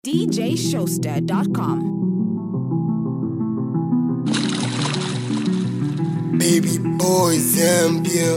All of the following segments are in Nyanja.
DJShowster.com. Baby boy Zambia.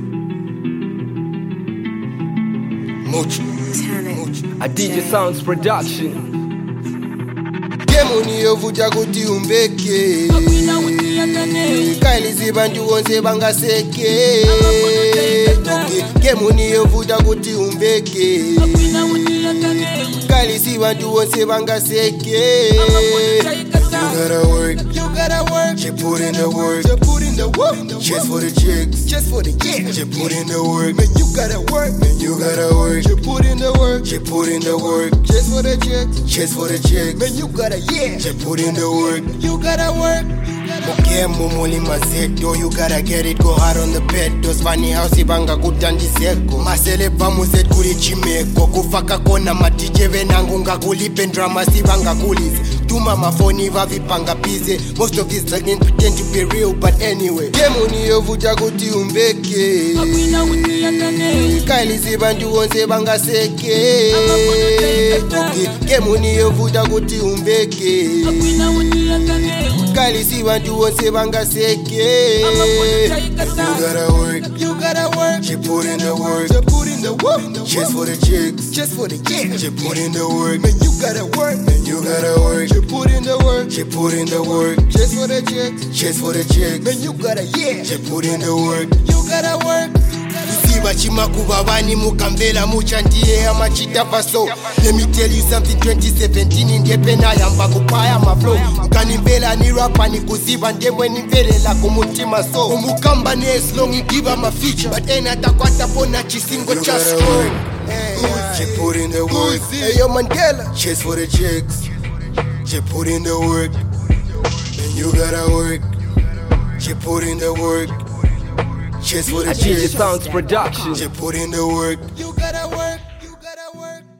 Mucho. A DJ Sounds Production. Kemuni yovuta kuti umbeke. Kailizi bantu wonse bangaseke. Kemuni yovuta kuti umbeke. Kailizi bantu wonse bangaseke. You gotta work, you put in the work, just for the chicks, just for the you put in the work, man, you gotta work, you put in the work, just for the chicks, man, you gotta, you put in the work, you gotta work. Okay, mumuli mazeto, you gotta get it, go hard on the bed. Those funny house ibanga kutandiseko. Masele pamuset kuli chimeko. Kufaka kona matije venangu nga kulipe drama sibanga kulis. Tuma mafoni vavipanga pize. Most of these like pretend to be real, but anyway. Kemuni yovuta kuti umbeke. Kailizi bantu wonse banga seke. Kemuni yovuta kuti umbeke. Kailizi bantu wonse banga seke. You gotta work, you put in the work, just for the chicks, you put in the work, man, you gotta work, you put in the work, just for the chicks, man, you gotta, you put in the work, you gotta work. Usiba chimakuba bani mukambela muchandiye amachita paso. Let me tell you something, 2017 indepena yamba kupaya maflow. Mkanimbela ni rapa ni kuziba ndemwe nimbele la kumutima so. Umukamba ne slong ikiba mafeature. But ena takwata pona chisingo cha score. She put in the work. Hey yo Mandela, just for the chicks. She put in the work. And you gotta work. She put in the work. Just for the A DJ Sounds Production. She put in the work. You gotta work.